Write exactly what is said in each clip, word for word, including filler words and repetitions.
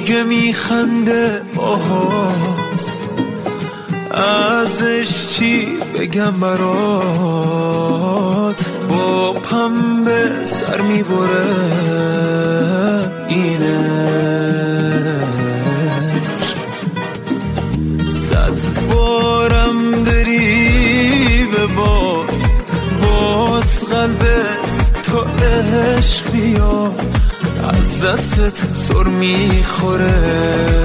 دیگه میخنده باهات، ازش چی بگم برات، با پنبه سر میبره اینه. صد بارم بری به باد، باز قلبت تا عشق بیاد، از دستت سر میخوره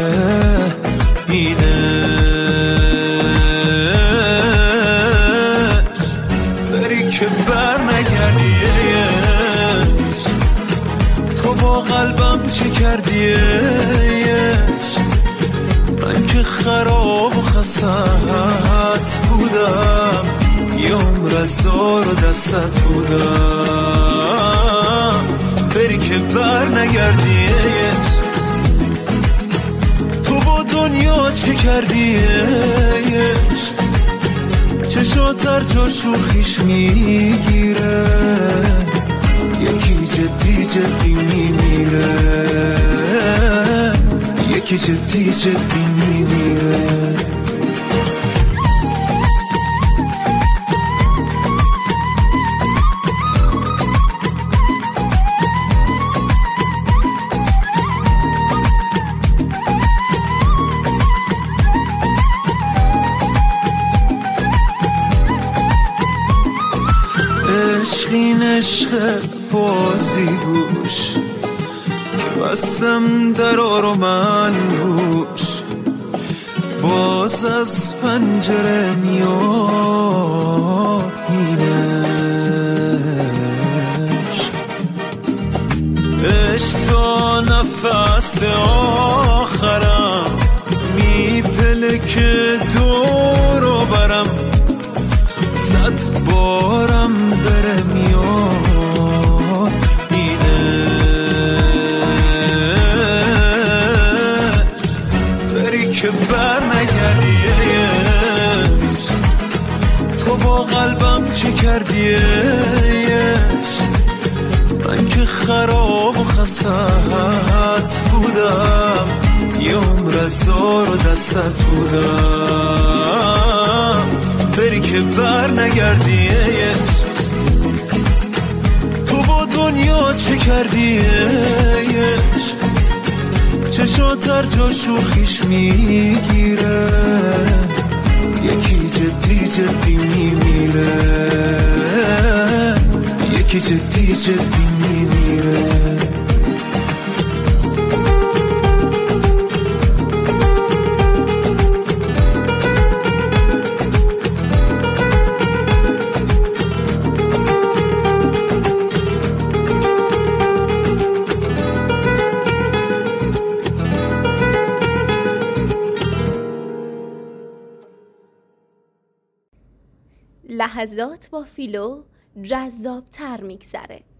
اینه. بری که بر نگردیه، تو با قلبم چه کردیه، من که خراب و خستت بودم، یه عمر از دار و دستت بودم. بری که بر نگردیش، تو با دنیا چه کردیش، چشاتر جا شوخیش میگیره، یکی جدی جدی میمیره، یکی جدی جدی میمیره. عشقین عشق بازی گوش، که بستم درا رو من روش، باز از پنجره میاد اینش. عشق تا نفس آخرم میپلکه دور و برم، صد بارم بره میاد اینه. بری که بر نگردیش، تو با قلبم چه کردیش، من که خراب و خستت بودم، یه عمر از دار و دستت بودم. بری که بر نگردیش، تو با دنیا چه کردیش، چشاتر جا شوخیش میگیره، یکی جدی جدی میمیره، یکی جدی جدی میمیره. لحظات با فیلو جذاب تر میگذره.